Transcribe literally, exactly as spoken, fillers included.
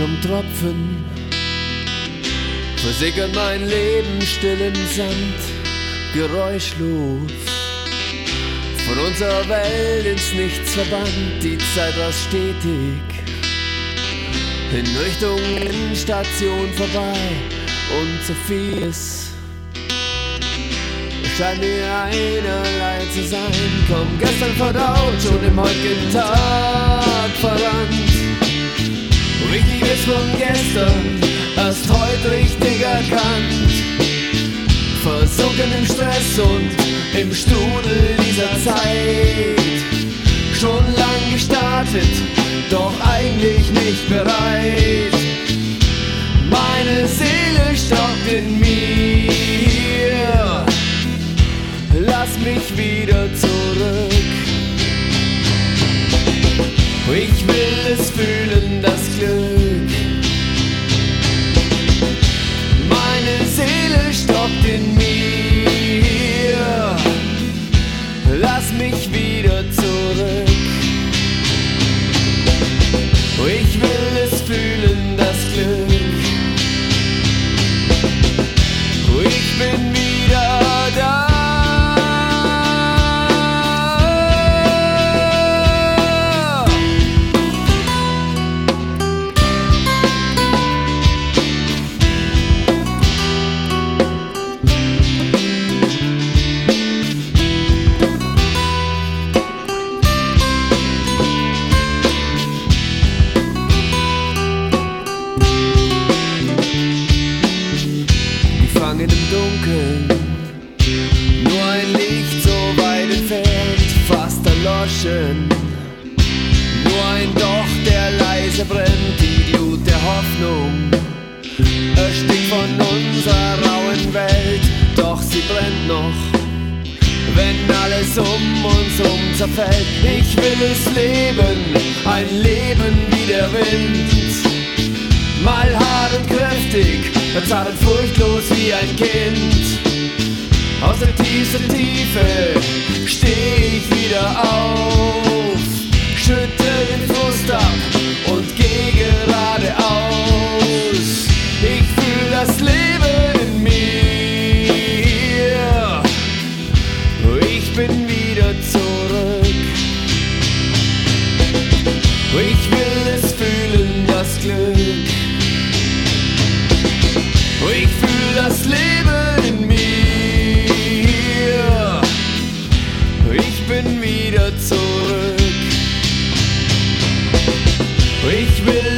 um Tropfen versickert mein Leben still im Sand, geräuschlos. Von unserer Welt ins Nichts verbannt, die Zeit rast stetig in Richtung Endstation vorbei. Und so vieles scheint mir einerlei zu sein. Komm, gestern verdaut, schon im heutigen Tag verrannt. Wichtiges von gestern, erst heute richtig erkannt. Versunken im Stress und im Strudel dieser Zeit. Schon lang gestartet, doch eigentlich nicht bereit. Meine Seele stockt in mir, lass mich wieder zurück. Ich will es fühlen, das Glück. Meine Seele stockt in mir, lass mich wieder zurück. Ich will es fühlen, das Glück. Ich bin wieder da. Im Dunkeln, nur ein Licht so weit entfernt, fast erloschen. Nur ein Doch, der leise brennt, die Glut der Hoffnung erstickt von unserer rauen Welt, doch sie brennt noch, wenn alles um uns um zerfällt. Ich will es leben, ein Leben wie der Wind. Mal hart und kräftig, verzagend furchtlos wie ein Kind. Aus der tiefsten Tiefe steh ich wieder auf, schütte den Frust ab und geh geradeaus. Ich fühl das Leben in mir, ich bin wieder zurück. Ich will es fühlen, das Glück. Ich fühl das Leben in mir, ich bin wieder zurück. Ich will